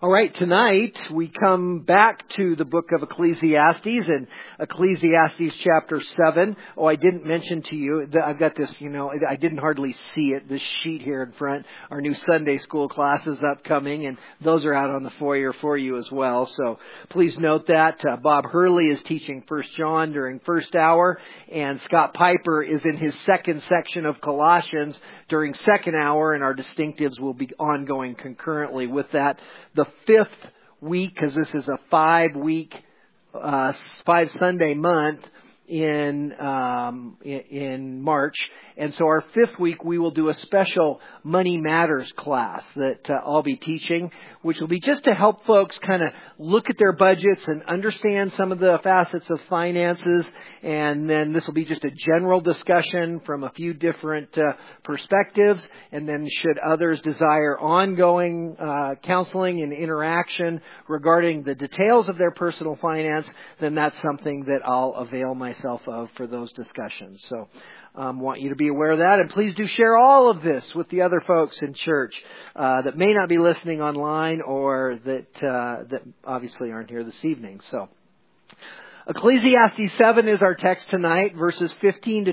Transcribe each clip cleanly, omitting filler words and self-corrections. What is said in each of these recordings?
All right, tonight we come back to the book of Ecclesiastes and Ecclesiastes chapter 7. Oh, I didn't mention to you, I've got this, I didn't hardly see it, this sheet here in front. Our new Sunday school class is upcoming, and those are out on the foyer for you as well. So please note that. Bob Hurley is teaching 1 John during first hour, and Scott Piper is in his second section of Colossians during second hour, and our distinctives will be ongoing concurrently with that. The fifth week, because this is a 5 Sunday month in March, and so our fifth week we will do a special Money Matters class that I'll be teaching, which will be just to help folks kind of look at their budgets and understand some of the facets of finances, and then this will be just a general discussion from a few different perspectives, and then should others desire ongoing counseling and interaction regarding the details of their personal finance, then that's something that I'll avail myself of for those discussions. So want you to be aware of that, and please do share all of this with the other folks in church that may not be listening online or that obviously aren't here this evening. So Ecclesiastes 7 is our text tonight. Verses 15 to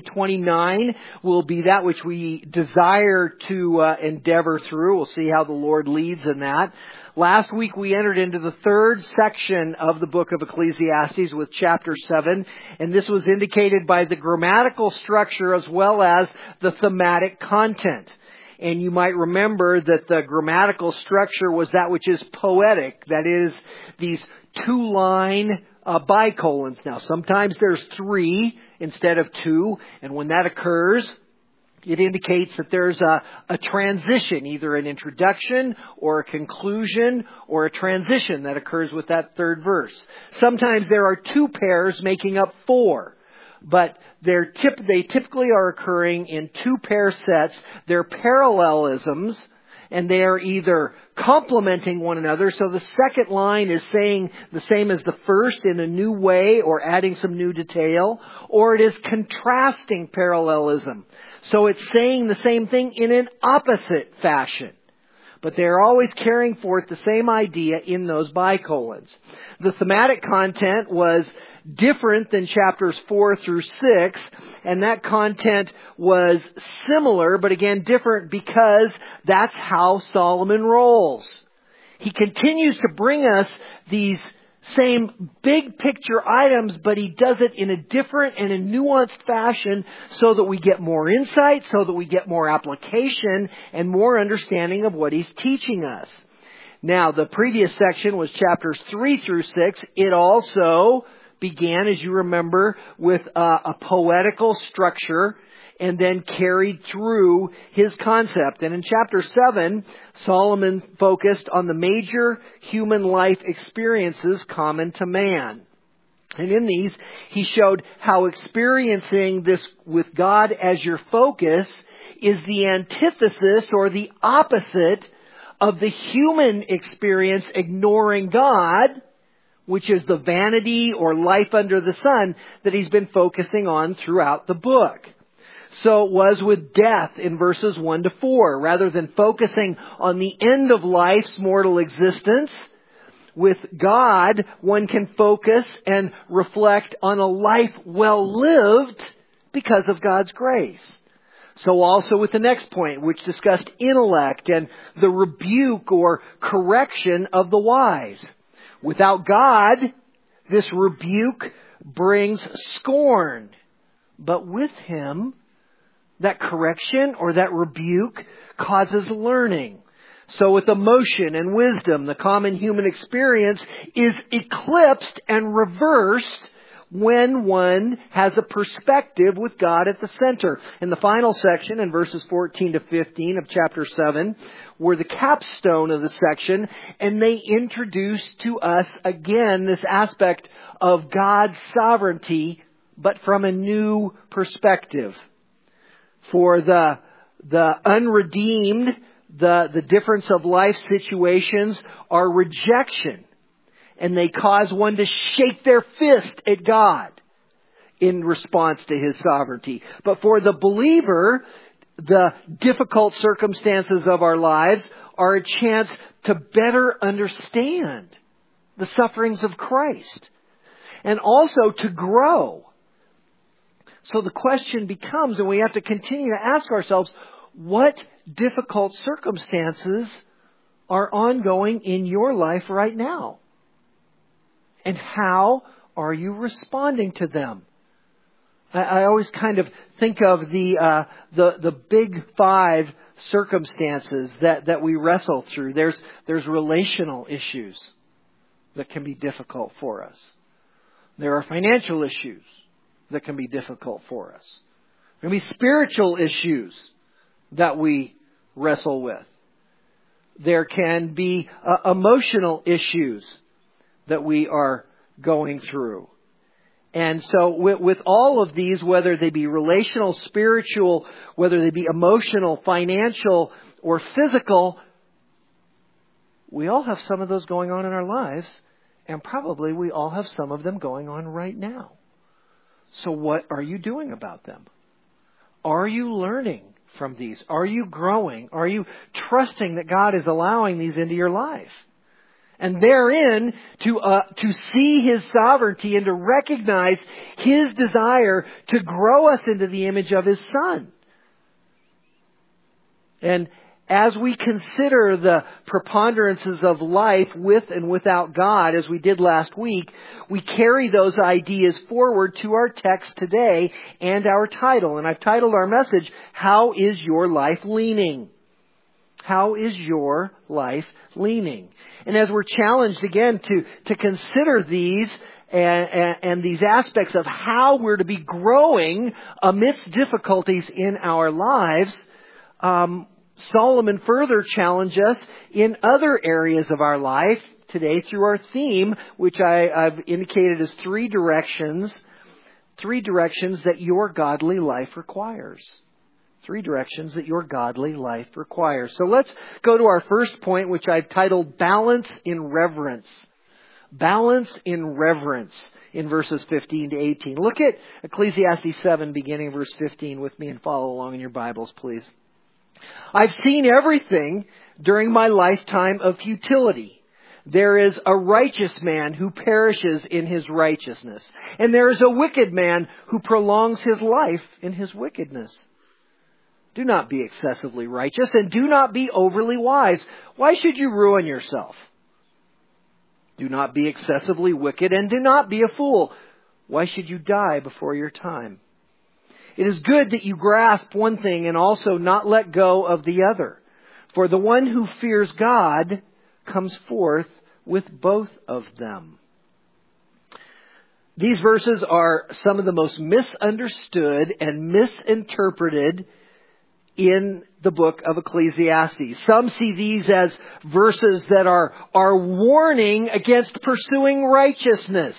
29 will be that which we desire to endeavor through. We'll see how the Lord leads in that. Last week we entered into the third section of the book of Ecclesiastes with chapter 7, and this was indicated by the grammatical structure as well as the thematic content. And you might remember that the grammatical structure was that which is poetic, that is, these two-line bicolons. Now, sometimes there's 3 instead of 2, and when that occurs, it indicates that there's a transition, either an introduction or a conclusion or a transition that occurs with that third verse. Sometimes there are 2 pairs making up 4, but they typically are occurring in 2 pair sets. They're parallelisms, and they are either complementing one another. So the second line is saying the same as the first in a new way or adding some new detail, or it is contrasting parallelism. So it's saying the same thing in an opposite fashion. But they're always carrying forth the same idea in those bicolons. The thematic content was different than chapters 4 through 6, and that content was similar, but again different because that's how Solomon rolls. He continues to bring us these same big picture items, but he does it in a different and a nuanced fashion so that we get more insight, so that we get more application and more understanding of what he's teaching us. Now, the previous section was chapters 3 through 6. It also began, as you remember, with a poetical structure and then carried through his concept. And in chapter 7, Solomon focused on the major human life experiences common to man. And in these, he showed how experiencing this with God as your focus is the antithesis or the opposite of the human experience ignoring God, which is the vanity or life under the sun that he's been focusing on throughout the book. So it was with death in verses 1 to 4. Rather than focusing on the end of life's mortal existence, with God, one can focus and reflect on a life well lived because of God's grace. So also with the next point, which discussed intellect and the rebuke or correction of the wise. Without God, this rebuke brings scorn. But with Him, that correction or that rebuke causes learning. So with emotion and wisdom, the common human experience is eclipsed and reversed when one has a perspective with God at the center. In the final section, in verses 14 to 15 of chapter 7, were the capstone of the section, and they introduce to us again this aspect of God's sovereignty, but from a new perspective. For the unredeemed, the difference of life situations are rejection. And they cause one to shake their fist at God in response to His sovereignty. But for the believer, the difficult circumstances of our lives are a chance to better understand the sufferings of Christ and also to grow. So the question becomes, and we have to continue to ask ourselves, what difficult circumstances are ongoing in your life right now? And how are you responding to them? I always kind of think of the big five circumstances that we wrestle through. There's relational issues that can be difficult for us. There are financial issues that can be difficult for us. There can be spiritual issues that we wrestle with. There can be emotional issues that we are going through. And so with all of these, whether they be relational, spiritual, whether they be emotional, financial, or physical, we all have some of those going on in our lives, and probably we all have some of them going on right now. So what are you doing about them? Are you learning from these? Are you growing? Are you trusting that God is allowing these into your life? And therein, to see His sovereignty and to recognize His desire to grow us into the image of His Son. And as we consider the preponderances of life with and without God, as we did last week, we carry those ideas forward to our text today and our title. And I've titled our message, How is Your Life Leaning? How is your life leaning? And as we're challenged again to consider these and these aspects of how we're to be growing amidst difficulties in our lives, Solomon further challenged us in other areas of our life today through our theme, which I've indicated as three directions that your godly life requires. Three directions that your godly life requires. So let's go to our first point, which I've titled Balance in Reverence. Balance in reverence in verses 15 to 18. Look at Ecclesiastes 7, beginning verse 15 with me and follow along in your Bibles, please. I've seen everything during my lifetime of futility. There is a righteous man who perishes in his righteousness, and there is a wicked man who prolongs his life in his wickedness. Do not be excessively righteous, and do not be overly wise. Why should you ruin yourself? Do not be excessively wicked, and do not be a fool. Why should you die before your time? It is good that you grasp one thing and also not let go of the other. For the one who fears God comes forth with both of them. These verses are some of the most misunderstood and misinterpreted in the book of Ecclesiastes. Some see these as verses that are warning against pursuing righteousness.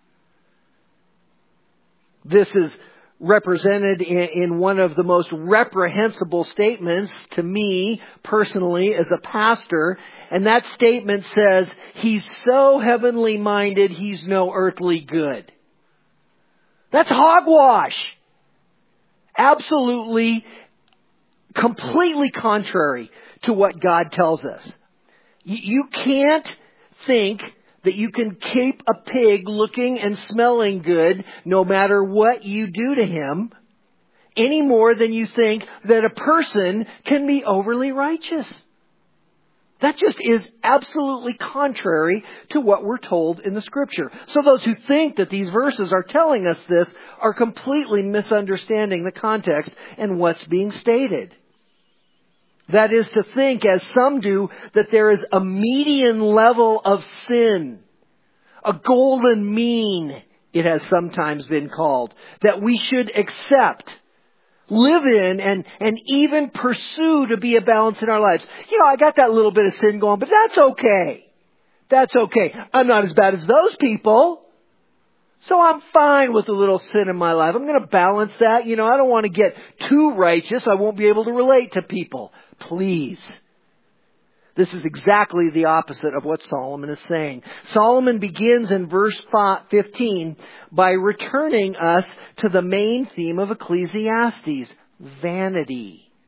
This is represented in one of the most reprehensible statements to me personally as a pastor. And that statement says, he's so heavenly minded, he's no earthly good. That's hogwash. Absolutely, completely contrary to what God tells us. You can't think that you can keep a pig looking and smelling good no matter what you do to him, any more than you think that a person can be overly righteous. That just is absolutely contrary to what we're told in the Scripture. So those who think that these verses are telling us this are completely misunderstanding the context and what's being stated. That is to think, as some do, that there is a median level of sin, a golden mean, it has sometimes been called, that we should accept, live in, and even pursue to be a balance in our lives. You know, I got that little bit of sin going, but that's okay. That's okay. I'm not as bad as those people. So I'm fine with a little sin in my life. I'm going to balance that. You know, I don't want to get too righteous. I won't be able to relate to people. Please. This is exactly the opposite of what Solomon is saying. Solomon begins in verse 15 by returning us to the main theme of Ecclesiastes, vanity.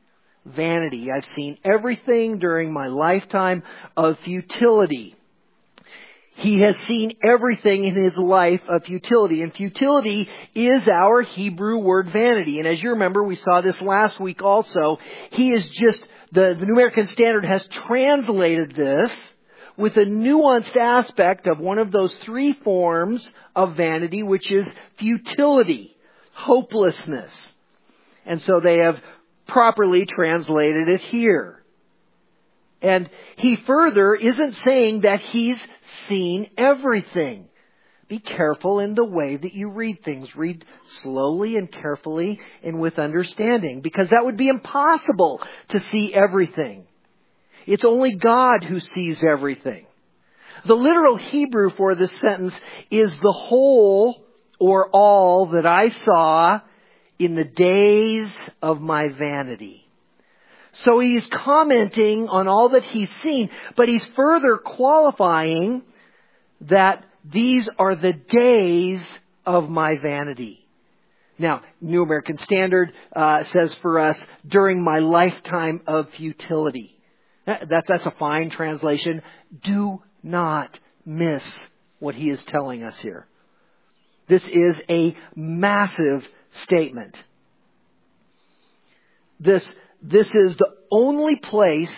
vanity. I've seen everything during my lifetime of futility. He has seen everything in his life of futility. And futility is our Hebrew word vanity. And as you remember, we saw this last week also. He is just, the New American Standard has translated this with a nuanced aspect of one of those three forms of vanity, which is futility, hopelessness. And so they have properly translated it here. And he further isn't saying that he's seen everything. Be careful in the way that you read things. Read slowly and carefully and with understanding, because that would be impossible to see everything. It's only God who sees everything. The literal Hebrew for this sentence is the whole or all that I saw in the days of my vanity. So he's commenting on all that he's seen, but he's further qualifying that these are the days of my vanity. Now, New American Standard says for us, during my lifetime of futility. That's a fine translation. Do not miss what he is telling us here. This is a massive statement. This is the only place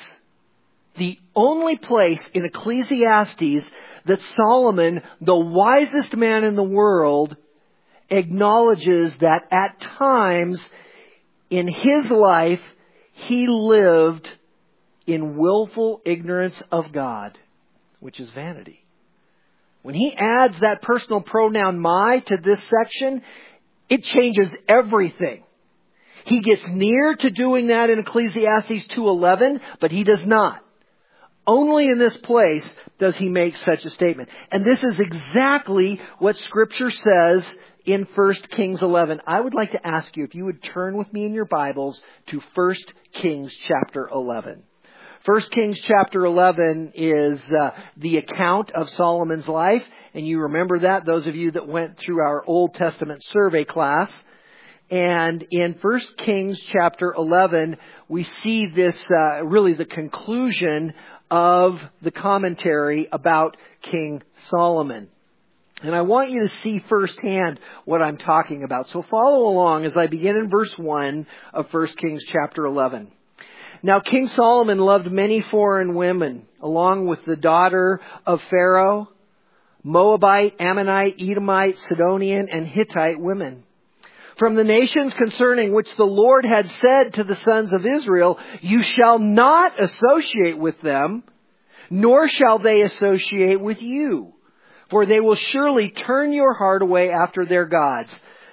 in Ecclesiastes that Solomon, the wisest man in the world, acknowledges that at times in his life he lived in willful ignorance of God, which is vanity. When he adds that personal pronoun my to this section, it changes everything. He gets near to doing that in Ecclesiastes 2:11, but he does not. Only in this place does he make such a statement. And this is exactly what Scripture says in 1 Kings 11. I would like to ask you if you would turn with me in your Bibles to 1 Kings chapter 11. 1 Kings chapter 11 is the account of Solomon's life. And you remember that, those of you that went through our Old Testament survey class. And in 1 Kings chapter 11, we see this, really the conclusion of the commentary about King Solomon. And I want you to see firsthand what I'm talking about. So follow along as I begin in verse 1 of 1 Kings chapter 11. Now King Solomon loved many foreign women, along with the daughter of Pharaoh, Moabite, Ammonite, Edomite, Sidonian, and Hittite women. From the nations concerning which the Lord had said to the sons of Israel, you shall not associate with them, nor shall they associate with you, for they will surely turn your heart away after their gods.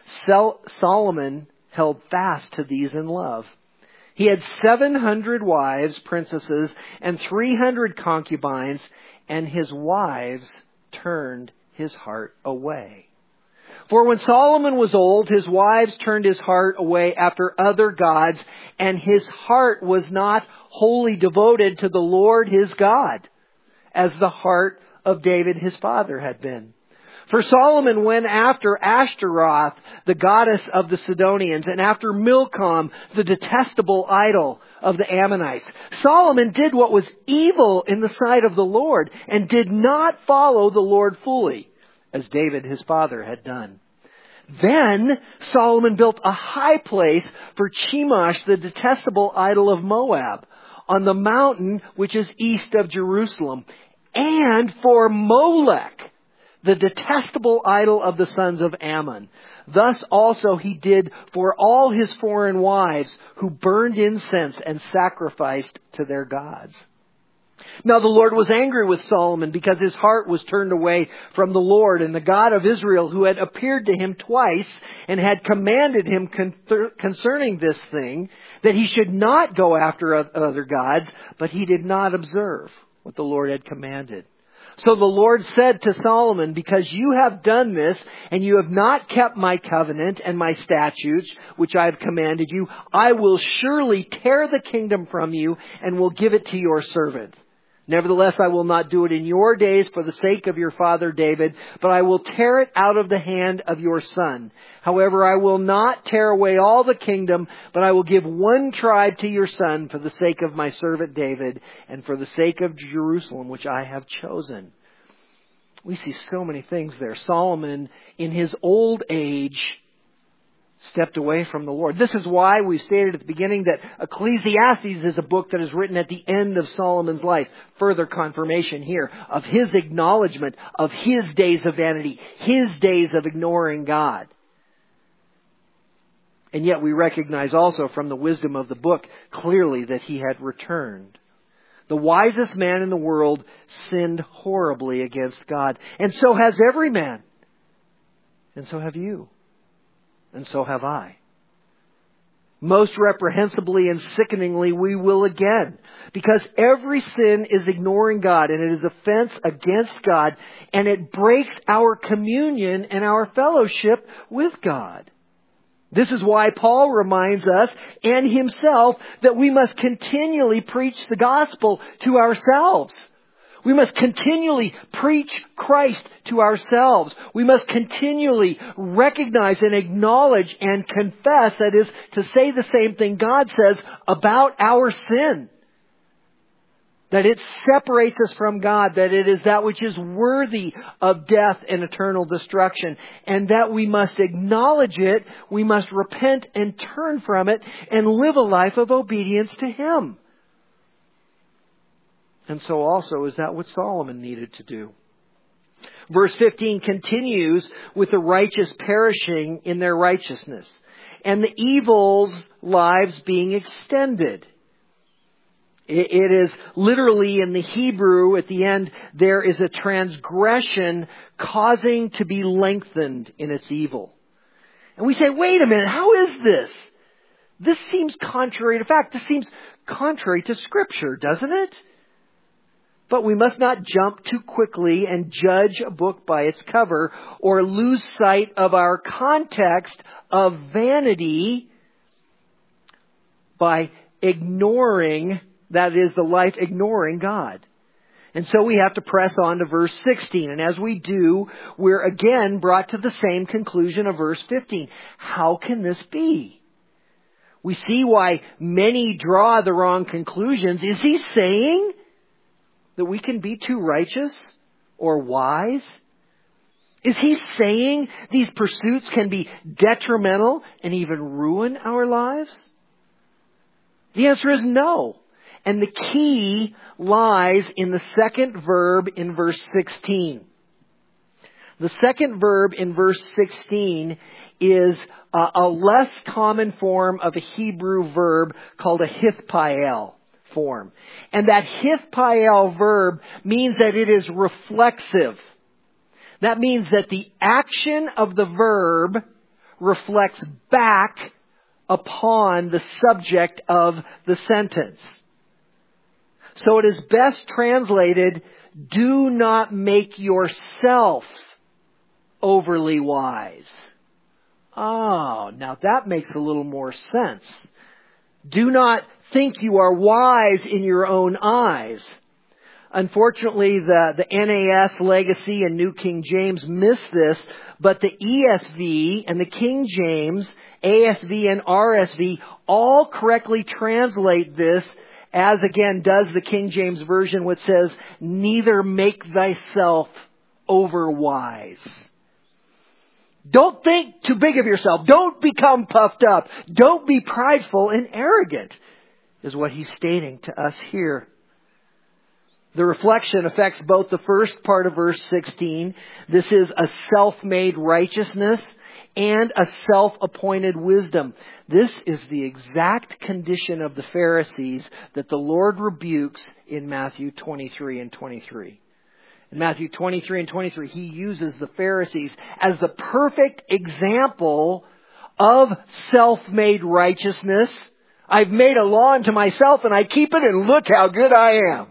Solomon held fast to these in love. He had 700 wives, princesses, and 300 concubines, and his wives turned his heart away. For when Solomon was old, his wives turned his heart away after other gods, and his heart was not wholly devoted to the Lord his God, as the heart of David his father had been. For Solomon went after Ashtaroth, the goddess of the Sidonians, and after Milcom, the detestable idol of the Ammonites. Solomon did what was evil in the sight of the Lord, and did not follow the Lord fully, as David his father had done. Then Solomon built a high place for Chemosh, the detestable idol of Moab, on the mountain which is east of Jerusalem, and for Molech, the detestable idol of the sons of Ammon. Thus also he did for all his foreign wives who burned incense and sacrificed to their gods. Now the Lord was angry with Solomon because his heart was turned away from the Lord and the God of Israel, who had appeared to him twice and had commanded him concerning this thing, that he should not go after other gods, but he did not observe what the Lord had commanded. So the Lord said to Solomon, because you have done this, and you have not kept my covenant and my statutes, which I have commanded you, I will surely tear the kingdom from you and will give it to your servant. Nevertheless, I will not do it in your days for the sake of your father David, but I will tear it out of the hand of your son. However, I will not tear away all the kingdom, but I will give one tribe to your son for the sake of my servant David and for the sake of Jerusalem, which I have chosen. We see so many things there. Solomon, in his old age, stepped away from the Lord. This is why we stated at the beginning that Ecclesiastes is a book that is written at the end of Solomon's life. Further confirmation here of his acknowledgement of his days of vanity, his days of ignoring God. And yet we recognize also from the wisdom of the book clearly that he had returned. The wisest man in the world sinned horribly against God. And so has every man. And so have you. And so have I. Most reprehensibly and sickeningly we will again. Because every sin is ignoring God and it is offense against God and it breaks our communion and our fellowship with God. This is why Paul reminds us and himself that we must continually preach the gospel to ourselves. We must continually preach Christ to ourselves. We must continually recognize and acknowledge and confess, that is, to say the same thing God says about our sin. That it separates us from God, that it is that which is worthy of death and eternal destruction, and that we must acknowledge it, we must repent and turn from it, and live a life of obedience to Him. And so also is that what Solomon needed to do. Verse 15 continues with the righteous perishing in their righteousness and the evil's lives being extended. It is literally in the Hebrew at the end, there is a transgression causing to be lengthened in its evil. And we say, wait a minute, how is this? This seems contrary to fact. This seems contrary to Scripture, doesn't it? But we must not jump too quickly and judge a book by its cover or lose sight of our context of vanity by ignoring, that is, the life ignoring God. And so we have to press on to verse 16. And as we do, we're again brought to the same conclusion of verse 15. How can this be? We see why many draw the wrong conclusions. Is he saying that we can be too righteous or wise? Is he saying these pursuits can be detrimental and even ruin our lives? The answer is no. And the key lies in the second verb in verse 16. The second verb in verse 16 is a less common form of a Hebrew verb called a hithpael form. And that hithpael verb means that it is reflexive. That means that the action of the verb reflects back upon the subject of the sentence. So it is best translated, do not make yourself overly wise. Oh, now that makes a little more sense. Do not think you are wise in your own eyes. Unfortunately, the NAS Legacy and New King James miss this, but the ESV and the King James, ASV and RSV all correctly translate this, as again does the King James Version, which says, neither make thyself over wise. Don't think too big of yourself. Don't become puffed up. Don't be prideful and arrogant, is what he's stating to us here. The reflection affects both the first part of verse 16. This is a self-made righteousness and a self-appointed wisdom. This is the exact condition of the Pharisees that the Lord rebukes in Matthew 23 and 23. In Matthew 23 and 23, he uses the Pharisees as the perfect example of self-made righteousness. I've made a law unto myself and I keep it, and look how good I am.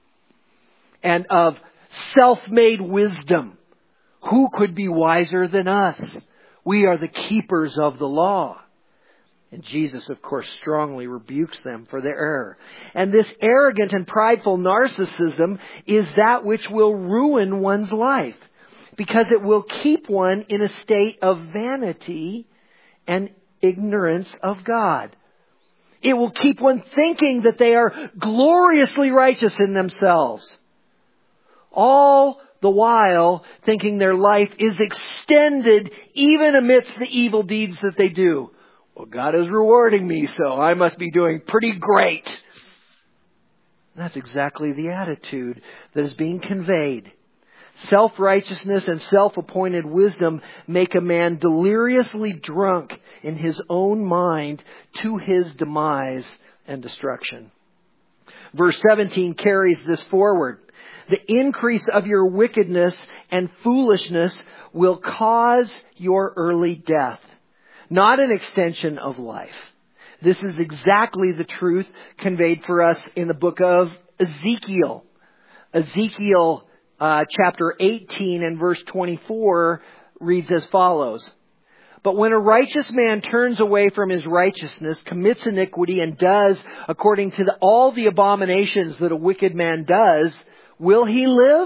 And of self-made wisdom. Who could be wiser than us? We are the keepers of the law. And Jesus, of course, strongly rebukes them for their error. And this arrogant and prideful narcissism is that which will ruin one's life, because it will keep one in a state of vanity and ignorance of God. It will keep one thinking that they are gloriously righteous in themselves, all the while thinking their life is extended even amidst the evil deeds that they do. Well, God is rewarding me, so I must be doing pretty great. That's exactly the attitude that is being conveyed. Self-righteousness and self-appointed wisdom make a man deliriously drunk in his own mind to his demise and destruction. Verse 17 carries this forward. The increase of your wickedness and foolishness will cause your early death, not an extension of life. This is exactly the truth conveyed for us in the book of Ezekiel. Ezekiel chapter 18 and verse 24 reads as follows. But when a righteous man turns away from his righteousness, commits iniquity, and does according to all the abominations that a wicked man does, will he live?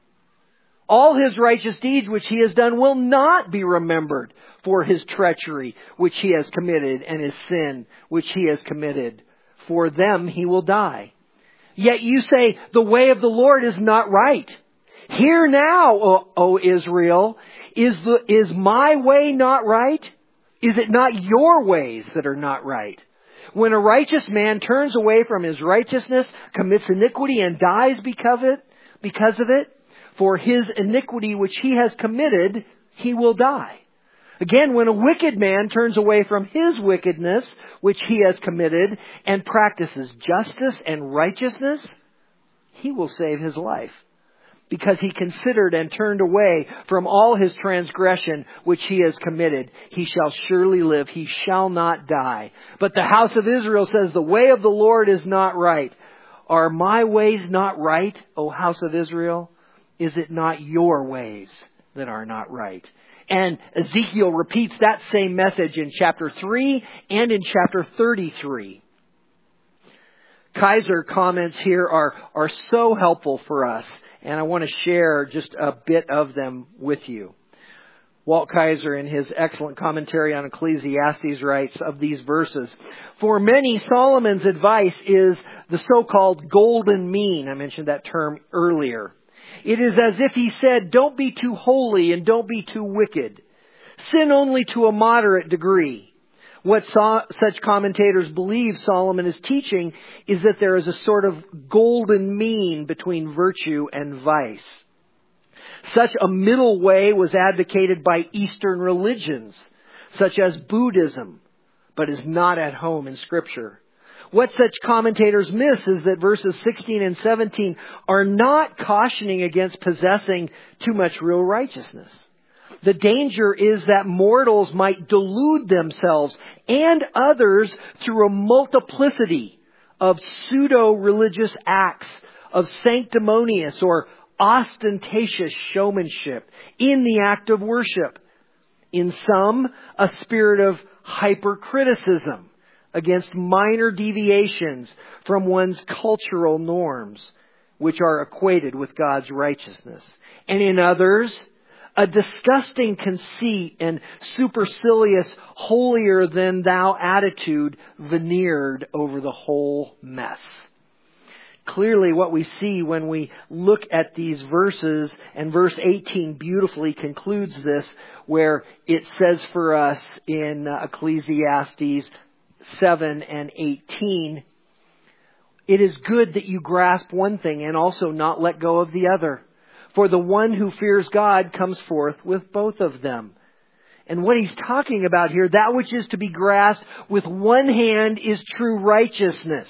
All his righteous deeds which he has done will not be remembered for his treachery which he has committed and his sin which he has committed. For them he will die. Yet you say, the way of the Lord is not right. Hear now, O Israel, is my way not right? Is it not your ways that are not right? When a righteous man turns away from his righteousness, commits iniquity, and dies because of it, for his iniquity which he has committed, he will die. Again, when a wicked man turns away from his wickedness which he has committed and practices justice and righteousness, he will save his life. Because he considered and turned away from all his transgression which he has committed, he shall surely live, he shall not die. But the house of Israel says, the way of the Lord is not right. Are my ways not right, O house of Israel? Is it not your ways that are not right? And Ezekiel repeats that same message in chapter 3 and in chapter 33. Kaiser comments here are so helpful for us, and I want to share just a bit of them with you. Walt Kaiser, in his excellent commentary on Ecclesiastes, writes of these verses, for many, Solomon's advice is the so-called golden mean. I mentioned that term earlier. It is as if he said, don't be too holy and don't be too wicked. Sin only to a moderate degree. What such commentators believe Solomon is teaching is that there is a sort of golden mean between virtue and vice. Such a middle way was advocated by Eastern religions, such as Buddhism, but is not at home in Scripture. What such commentators miss is that verses 16 and 17 are not cautioning against possessing too much real righteousness. The danger is that mortals might delude themselves and others through a multiplicity of pseudo-religious acts of sanctimonious or ostentatious showmanship in the act of worship. In some, a spirit of hypercriticism against minor deviations from one's cultural norms, which are equated with God's righteousness. And in others, a disgusting conceit and supercilious holier-than-thou attitude veneered over the whole mess. Clearly, what we see when we look at these verses, and verse 18 beautifully concludes this, where it says for us in Ecclesiastes 7 and 18, it is good that you grasp one thing and also not let go of the other. For the one who fears God comes forth with both of them. And what he's talking about here, that which is to be grasped with one hand is true righteousness.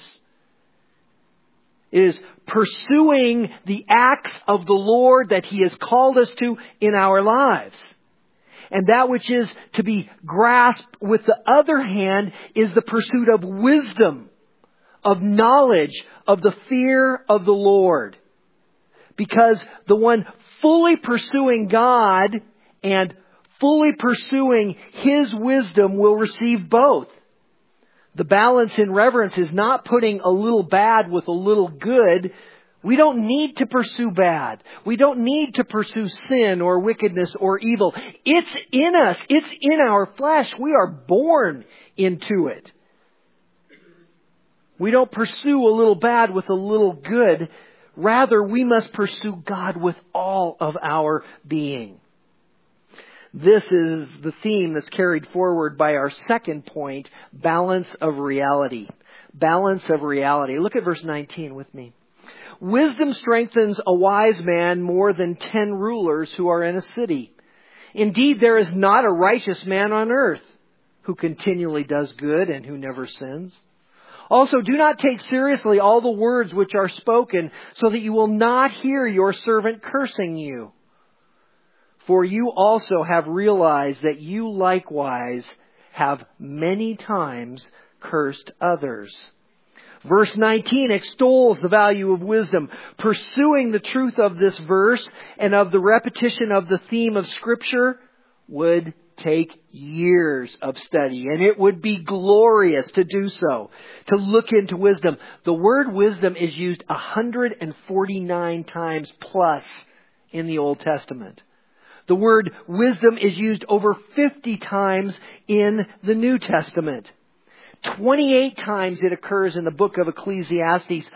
It is pursuing the acts of the Lord that He has called us to in our lives. And that which is to be grasped with the other hand is the pursuit of wisdom, of knowledge, of the fear of the Lord. Because the one fully pursuing God and fully pursuing His wisdom will receive both. The balance in reverence is not putting a little bad with a little good. We don't need to pursue bad. We don't need to pursue sin or wickedness or evil. It's in us. It's in our flesh. We are born into it. We don't pursue a little bad with a little good. Rather, we must pursue God with all of our being. This is the theme that's carried forward by our second point, balance of reality. Balance of reality. Look at verse 19 with me. Wisdom strengthens a wise man more than 10 rulers who are in a city. Indeed, there is not a righteous man on earth who continually does good and who never sins. Also, do not take seriously all the words which are spoken, so that you will not hear your servant cursing you. For you also have realized that you likewise have many times cursed others. Verse 19 extols the value of wisdom. Pursuing the truth of this verse and of the repetition of the theme of Scripture would take years of study. And it would be glorious to do so, to look into wisdom. The word wisdom is used 149 times plus in the Old Testament. The word wisdom is used over 50 times in the New Testament. 28 times it occurs in the book of Ecclesiastes,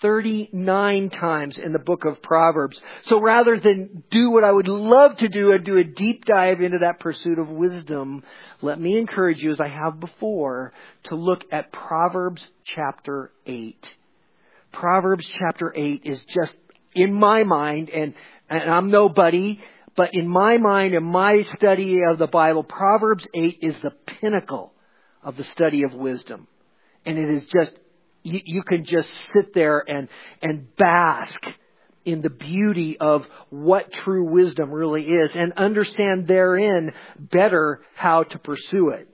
39 times in the book of Proverbs. So rather than do what I would love to do and do a deep dive into that pursuit of wisdom, let me encourage you, as I have before, to look at Proverbs chapter 8. Proverbs chapter 8 is just, in my mind, and I'm nobody, but in my mind and my study of the Bible, Proverbs 8 is the pinnacle of the study of wisdom. And it is just, you can just sit there and bask in the beauty of what true wisdom really is and understand therein better how to pursue it.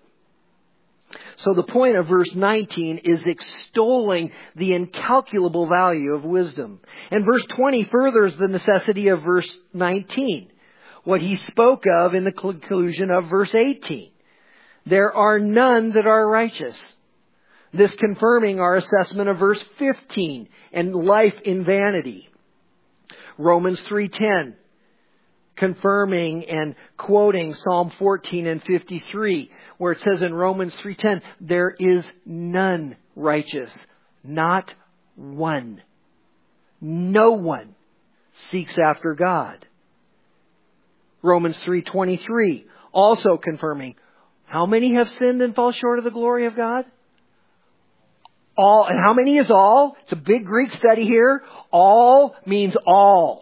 So the point of verse 19 is extolling the incalculable value of wisdom. And verse 20 furthers the necessity of verse 19, what he spoke of in the conclusion of verse 18. There are none that are righteous. This confirming our assessment of verse 15 and life in vanity. Romans 3:10, confirming and quoting Psalm 14 and 53, where it says in Romans 3:10, there is none righteous, not one. No one seeks after God. Romans 3:23, also confirming, how many have sinned and fall short of the glory of God? All. And how many is all? It's a big Greek study here. All means all.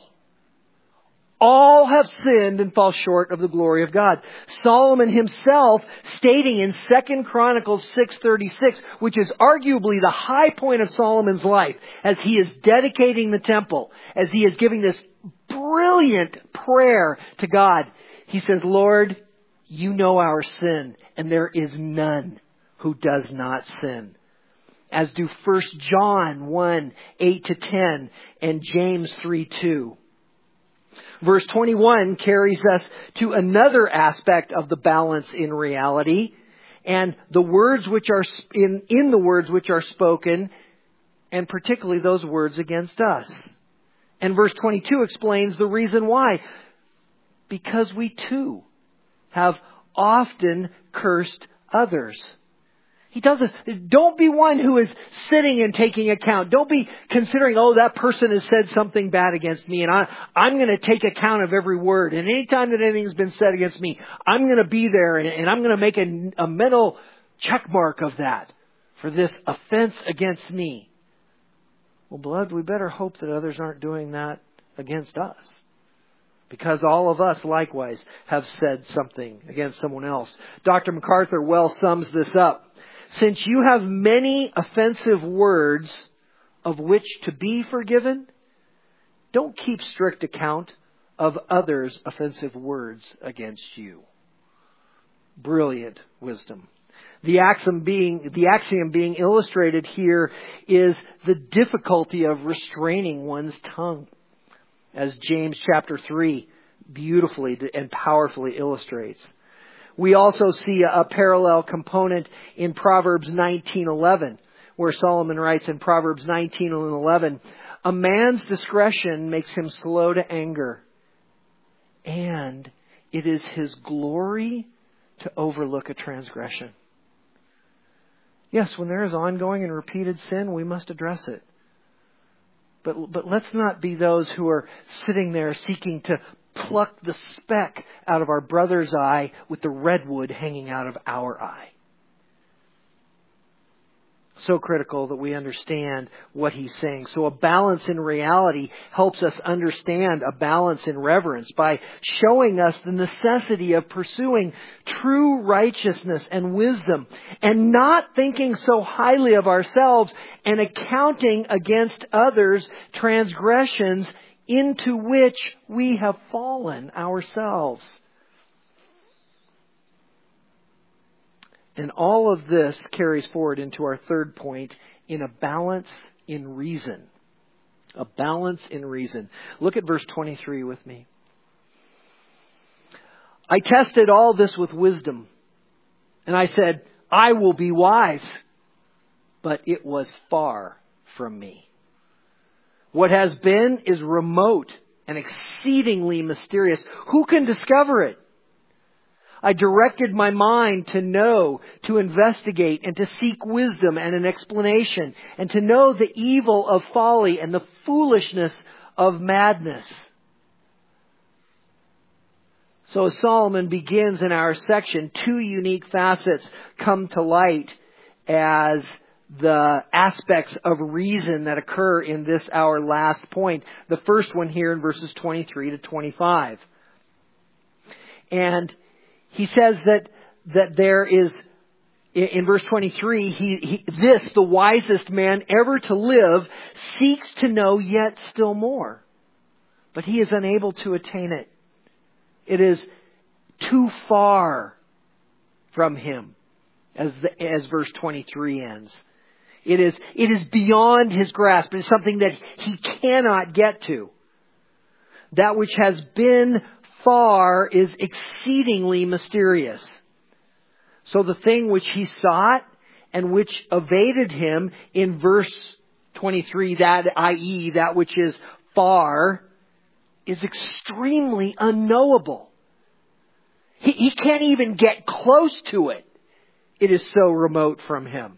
All have sinned and fall short of the glory of God. Solomon himself stating in 2 Chronicles 6:36, which is arguably the high point of Solomon's life, as he is dedicating the temple, as he is giving this brilliant prayer to God. He says, Lord, you know our sin, and there is none who does not sin. As do 1 John 1:8-10 and James 3:2. Verse 21 carries us to another aspect of the balance in reality, and the words which are in the words which are spoken, and particularly those words against us. And verse 22 explains the reason why. Because we too have often cursed others. He tells us, don't be one who is sitting and taking account. Don't be considering, that person has said something bad against me, and I'm going to take account of every word. And anytime that anything's been said against me, I'm going to be there, and I'm going to make a mental check mark of that for this offense against me. Well, beloved, we better hope that others aren't doing that against us. Because all of us likewise have said something against someone else. Dr. MacArthur well sums this up. Since you have many offensive words of which to be forgiven, don't keep strict account of others' offensive words against you. Brilliant wisdom. The axiom being illustrated here is the difficulty of restraining one's tongue, as James chapter 3 beautifully and powerfully illustrates. We also see a parallel component in Proverbs 19:11, where Solomon writes in Proverbs 19:11, "A man's discretion makes him slow to anger, and it is his glory to overlook a transgression." Yes, when there is ongoing and repeated sin, we must address it. But let's not be those who are sitting there seeking to pluck the speck out of our brother's eye with the redwood hanging out of our eye. So critical that we understand what he's saying. So a balance in reality helps us understand a balance in reverence by showing us the necessity of pursuing true righteousness and wisdom and not thinking so highly of ourselves and accounting against others transgressions into which we have fallen ourselves. And all of this carries forward into our third point, in a balance in reason. A balance in reason. Look at verse 23 with me. "I tested all this with wisdom, and I said, I will be wise, but it was far from me. What has been is remote and exceedingly mysterious. Who can discover it? I directed my mind to know, to investigate, and to seek wisdom and an explanation, and to know the evil of folly and the foolishness of madness." So as Solomon begins in our section, two unique facets come to light as the aspects of reason that occur in this, our last point. The first one here in verses 23 to 25. And he says that there is, in verse 23, this, the wisest man ever to live, seeks to know yet still more. But he is unable to attain it. It is too far from him, as verse 23 ends. It is beyond his grasp. It is something that he cannot get to. That which has been far is exceedingly mysterious. So the thing which he sought and which evaded him in verse 23, that, i.e., that which is far, is extremely unknowable. He can't even get close to it. It is so remote from him.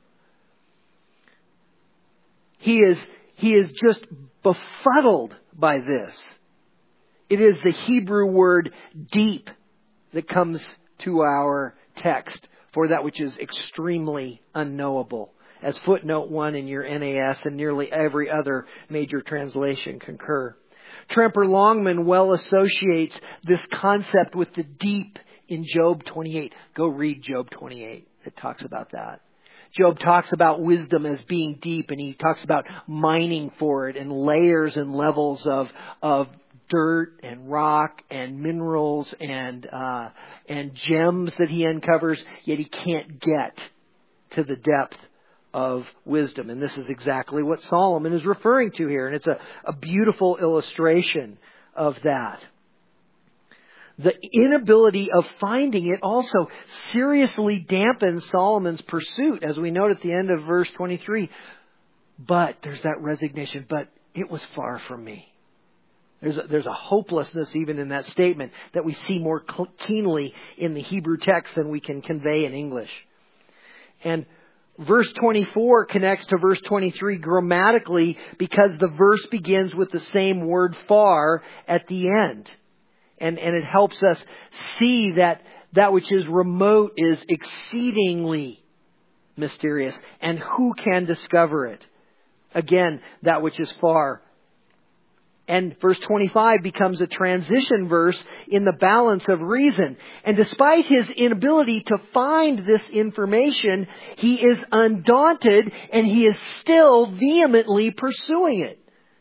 He is just befuddled by this. It is the Hebrew word deep that comes to our text for that which is extremely unknowable, as footnote 1 in your NAS and nearly every other major translation concur. Tremper Longman well associates this concept with the deep in Job 28. Go read Job 28. It talks about that. Job talks about wisdom as being deep, and he talks about mining for it and layers and levels of dirt and rock and minerals and gems that he uncovers, yet he can't get to the depth of wisdom. And this is exactly what Solomon is referring to here. And it's a beautiful illustration of that. The inability of finding it also seriously dampens Solomon's pursuit, as we note at the end of verse 23. But there's that resignation, but it was far from me. There's a hopelessness even in that statement that we see more keenly in the Hebrew text than we can convey in English. And verse 24 connects to verse 23 grammatically because the verse begins with the same word far at the end. And it helps us see that which is remote is exceedingly mysterious. And who can discover it? Again, that which is far. And verse 25 becomes a transition verse in the balance of reason. And despite his inability to find this information, he is undaunted and he is still vehemently pursuing it.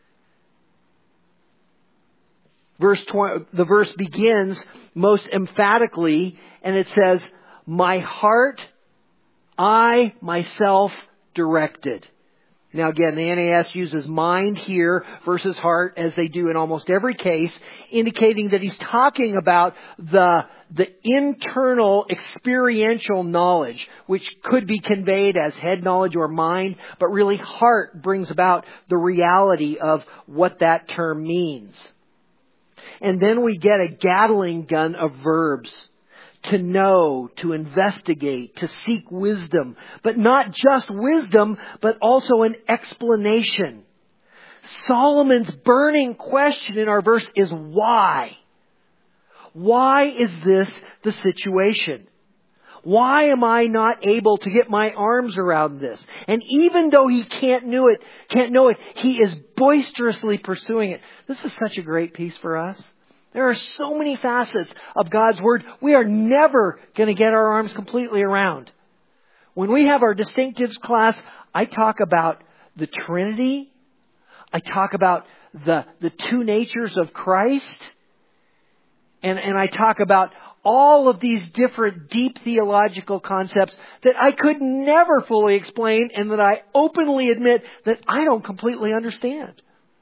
The verse begins most emphatically, and it says, "My heart, I myself directed." Now again, the NAS uses mind here versus heart, as they do in almost every case, indicating that he's talking about the the internal experiential knowledge, which could be conveyed as head knowledge or mind, but really heart brings about the reality of what that term means. And then we get a Gatling gun of verbs. To know, to investigate, to seek wisdom. But not just wisdom, but also an explanation. Solomon's burning question in our verse is why? Why is this the situation? Why am I not able to get my arms around this? And even though he can't know it, he is boisterously pursuing it. This is such a great piece for us. There are so many facets of God's Word we are never going to get our arms completely around. When we have our distinctives class, I talk about the Trinity. I talk about the two natures of Christ. And I talk about all of these different deep theological concepts that I could never fully explain and that I openly admit that I don't completely understand.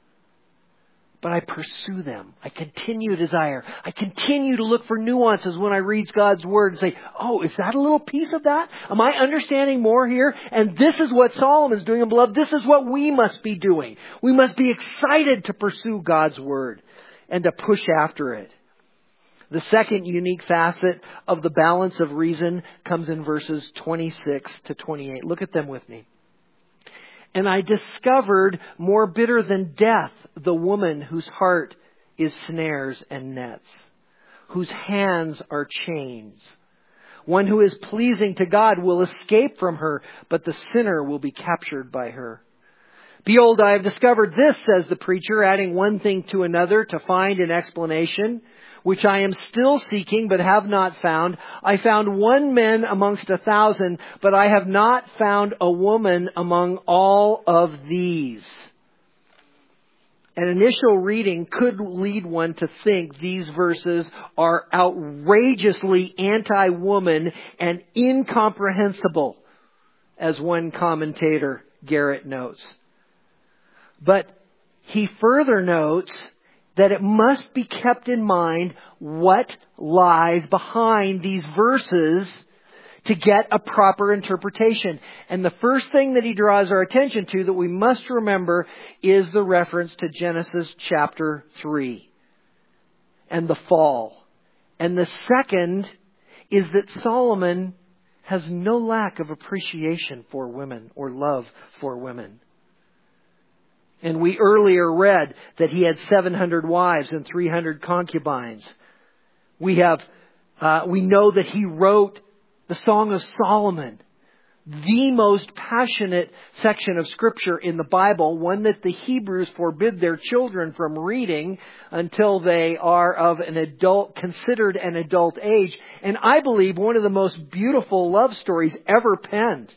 But I pursue them. I continue to desire. I continue to look for nuances when I read God's Word and say, oh, is that a little piece of that? Am I understanding more here? And this is what Solomon's doing. And beloved, this is what we must be doing. We must be excited to pursue God's Word and to push after it. The second unique facet of the balance of reason comes in verses 26 to 28. Look at them with me. And I discovered more bitter than death the woman whose heart is snares and nets, whose hands are chains. One who is pleasing to God will escape from her, but the sinner will be captured by her. Behold, I have discovered this, says the preacher, adding one thing to another to find an explanation, which I am still seeking but have not found. I found one man amongst 1,000, but I have not found a woman among all of these. An initial reading could lead one to think these verses are outrageously anti-woman and incomprehensible, as one commentator, Garrett, notes. But he further notes that it must be kept in mind what lies behind these verses to get a proper interpretation. And the first thing that he draws our attention to that we must remember is the reference to Genesis chapter 3 and the fall. And the second is that Solomon has no lack of appreciation for women or love for women. And we earlier read that he had 700 wives and 300 concubines. We know that he wrote the Song of Solomon, the most passionate section of Scripture in the Bible, one that the Hebrews forbid their children from reading until they are of considered an adult age. And I believe one of the most beautiful love stories ever penned.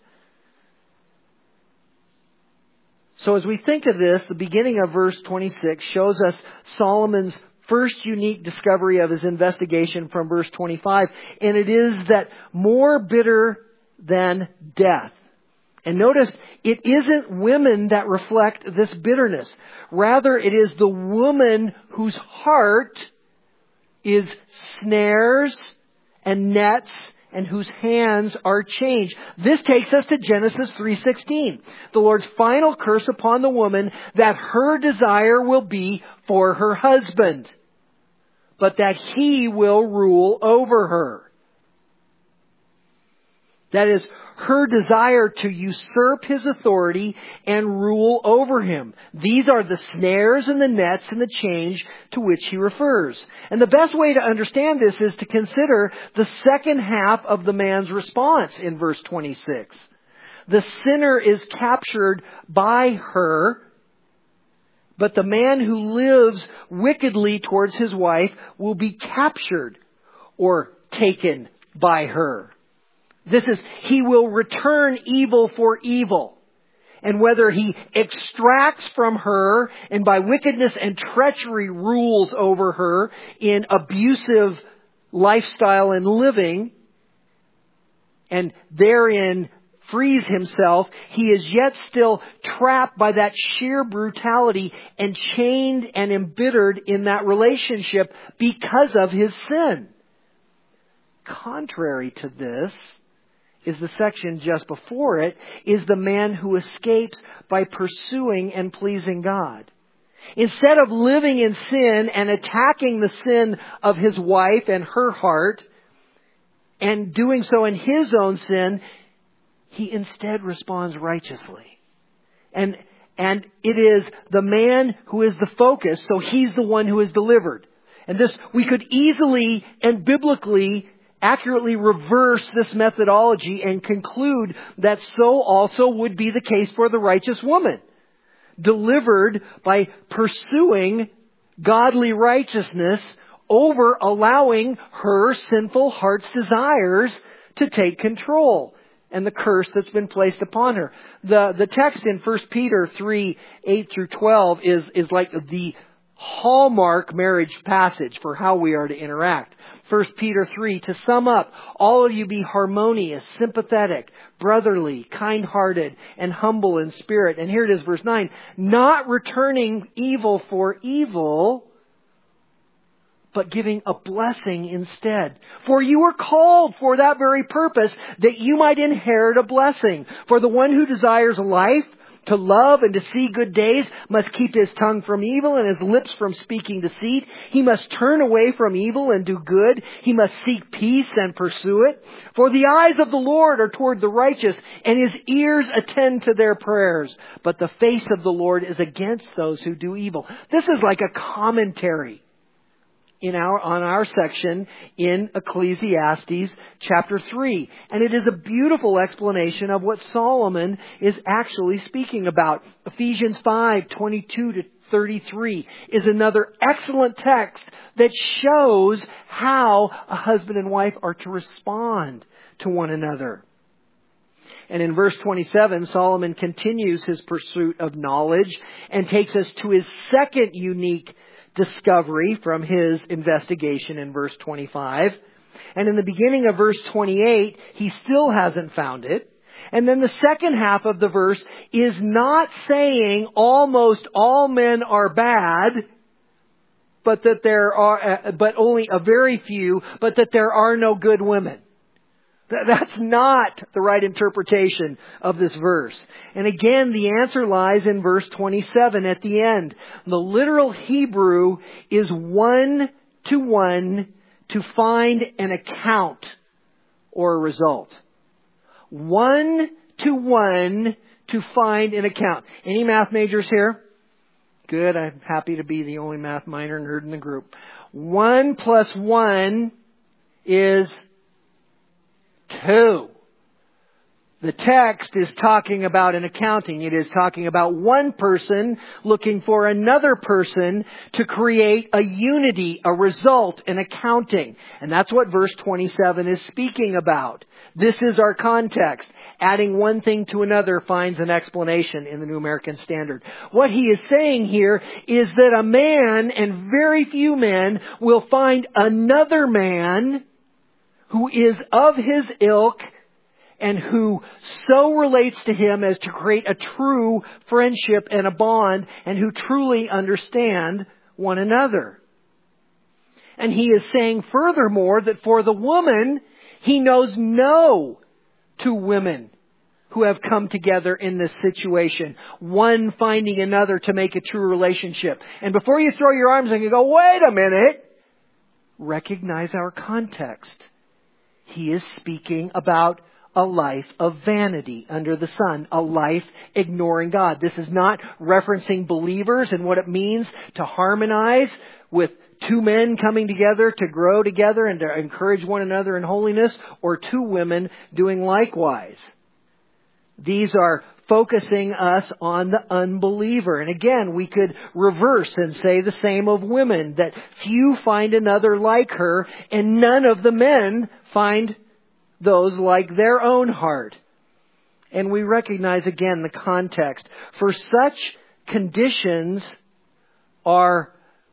So as we think of this, the beginning of verse 26 shows us Solomon's first unique discovery of his investigation from verse 25. And it is that more bitter than death. And notice, it isn't women that reflect this bitterness. Rather, it is the woman whose heart is snares and nets and whose hands are chained. This takes us to Genesis 3:16. The Lord's final curse upon the woman, that her desire will be for her husband, but that he will rule over her. That is, her desire to usurp his authority and rule over him. These are the snares and the nets and the chains to which he refers. And the best way to understand this is to consider the second half of the man's response in verse 26. The sinner is captured by her, but the man who lives wickedly towards his wife will be captured or taken by her. This is, he will return evil for evil. And whether he extracts from her and by wickedness and treachery rules over her in abusive lifestyle and living, and therein frees himself, he is yet still trapped by that sheer brutality and chained and embittered in that relationship because of his sin. Contrary to this is the section just before it, is the man who escapes by pursuing and pleasing God. Instead of living in sin and attacking the sin of his wife and her heart, and doing so in his own sin, he instead responds righteously. And it is the man who is the focus, so he's the one who is delivered. And this, we could easily and biblically accurately reverse this methodology and conclude that so also would be the case for the righteous woman. Delivered by pursuing godly righteousness over allowing her sinful heart's desires to take control and the curse that's been placed upon her. The text in 1 Peter 3, 8 through 12 is like the hallmark marriage passage for how we are to interact. 1 Peter 3, to sum up, all of you be harmonious, sympathetic, brotherly, kind-hearted, and humble in spirit. And here it is, verse 9, not returning evil for evil, but giving a blessing instead. For you were called for that very purpose, that you might inherit a blessing. For the one who desires life, to love and to see good days, must keep his tongue from evil and his lips from speaking deceit. He must turn away from evil and do good. He must seek peace and pursue it. For the eyes of the Lord are toward the righteous, and his ears attend to their prayers. But the face of the Lord is against those who do evil. This is like a commentary on our section in Ecclesiastes chapter 3. And it is a beautiful explanation of what Solomon is actually speaking about. Ephesians 5, 22 to 33 is another excellent text that shows how a husband and wife are to respond to one another. And in verse 27, Solomon continues his pursuit of knowledge and takes us to his second unique discovery from his investigation in verse 25. And in the beginning of verse 28, he still hasn't found it. And then the second half of the verse is not saying almost all men are bad, but that there are, but only a very few, but that there are no good women. That's not the right interpretation of this verse. And again, the answer lies in verse 27 at the end. The literal Hebrew is 1-to-1 to find an account or a result. 1-to-1 to find an account. Any math majors here? Good. I'm happy to be the only math minor nerd in the group. 1 plus 1 is 2. The text is talking about an accounting. It is talking about one person looking for another person to create a unity, a result, an accounting. And that's what verse 27 is speaking about. This is our context. Adding one thing to another finds an explanation in the New American Standard. What he is saying here is that a man, and very few men, will find another man who is of his ilk and who so relates to him as to create a true friendship and a bond, and who truly understand one another. And he is saying furthermore that for the woman, he knows no two women who have come together in this situation. One finding another to make a true relationship. And before you throw your arms and go, wait a minute, recognize our context. He is speaking about a life of vanity under the sun, a life ignoring God. This is not referencing believers and what it means to harmonize with two men coming together to grow together and to encourage one another in holiness, or two women doing likewise. These are focusing us on the unbeliever. And again, we could reverse and say the same of women, that few find another like her, and none of the men find those like their own heart. And we recognize again the context. For such conditions are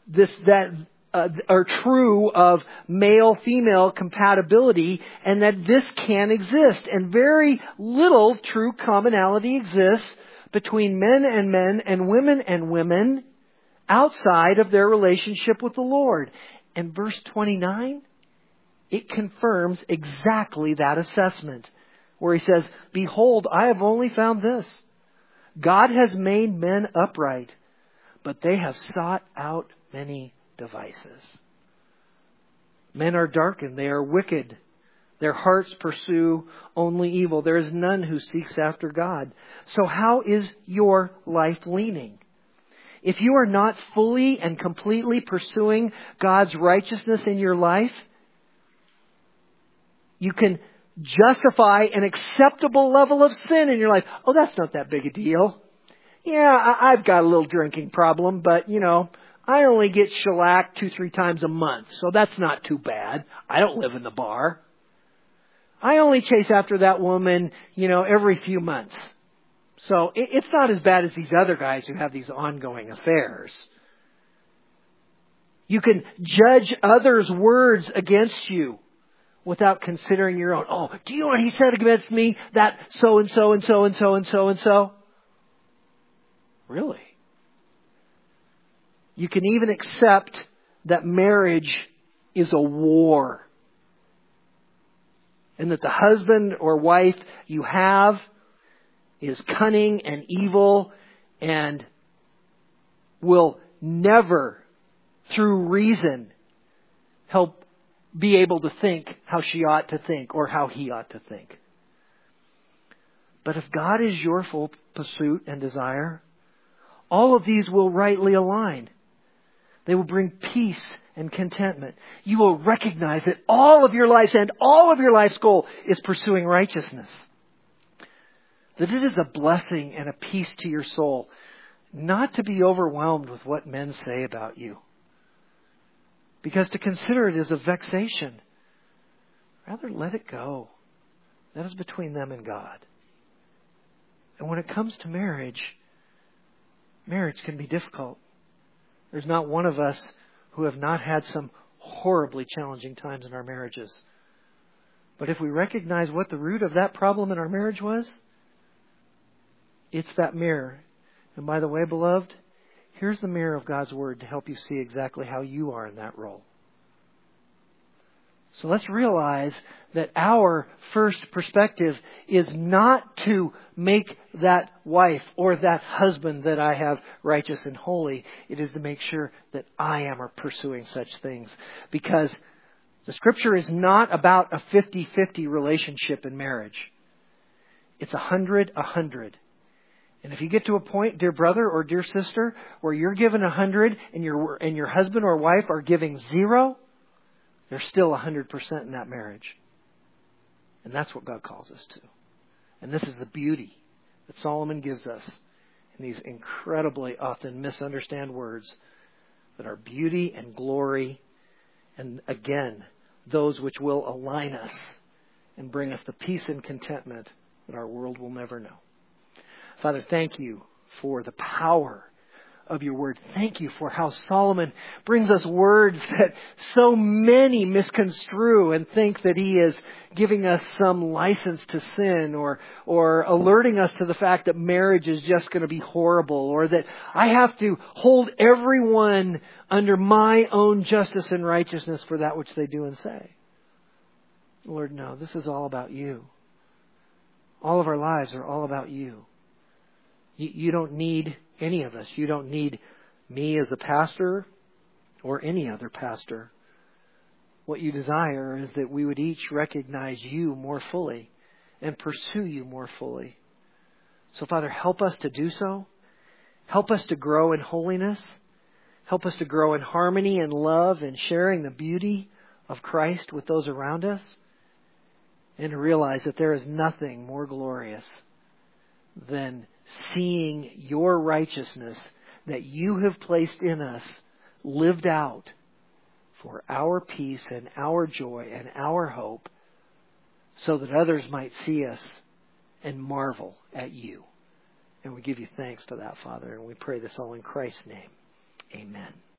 true of male-female compatibility, and that this can exist. And very little true commonality exists between men and women outside of their relationship with the Lord. And verse 29 it confirms exactly that assessment, where he says, "Behold, I have only found this. God has made men upright, but they have sought out many devices." Men are darkened, they are wicked. Their hearts pursue only evil. There is none who seeks after God. So how is your life leaning? If you are not fully and completely pursuing God's righteousness in your life, you can justify an acceptable level of sin in your life. Oh, that's not that big a deal. Yeah, I've got a little drinking problem, but, I only get shellacked 2-3 times a month, so that's not too bad. I don't live in the bar. I only chase after that woman, every few months. So it's not as bad as these other guys who have these ongoing affairs. You can judge others' words against you without considering your own. Oh, do you know what he said against me? That so-and-so and so-and-so and so-and-so? Really? You can even accept that marriage is a war. And that the husband or wife you have is cunning and evil and will never, through reason, help be able to think how she ought to think or how he ought to think. But if God is your full pursuit and desire, all of these will rightly align. They will bring peace and contentment. You will recognize that all of your life's end, all of your life's goal is pursuing righteousness. That it is a blessing and a peace to your soul, not to be overwhelmed with what men say about you. Because to consider it is a vexation. Rather let it go. That is between them and God. And when it comes to marriage can be difficult. There's not one of us who have not had some horribly challenging times in our marriages. But if we recognize what the root of that problem in our marriage was, it's that mirror. And by the way, beloved, here's the mirror of God's Word to help you see exactly how you are in that role. So let's realize that our first perspective is not to make that wife or that husband that I have righteous and holy. It is to make sure that I am pursuing such things. Because the Scripture is not about a 50-50 relationship in marriage. It's 100-100. And if you get to a point, dear brother or dear sister, where you're given 100 and your husband or wife are giving 0, they're still 100% in that marriage. And that's what God calls us to. And this is the beauty that Solomon gives us in these incredibly often misunderstood words that are beauty and glory, and again, those which will align us and bring us the peace and contentment that our world will never know. Father, thank you for the power of your word. Thank you for how Solomon brings us words that so many misconstrue and think that he is giving us some license to sin or alerting us to the fact that marriage is just going to be horrible, or that I have to hold everyone under my own justice and righteousness for that which they do and say. Lord, no, this is all about you. All of our lives are all about you. You don't need any of us. You don't need me as a pastor or any other pastor. What you desire is that we would each recognize you more fully and pursue you more fully. So, Father, help us to do so. Help us to grow in holiness. Help us to grow in harmony and love and sharing the beauty of Christ with those around us. And to realize that there is nothing more glorious than seeing your righteousness that you have placed in us lived out for our peace and our joy and our hope, so that others might see us and marvel at you. And we give you thanks for that, Father, and we pray this all in Christ's name. Amen.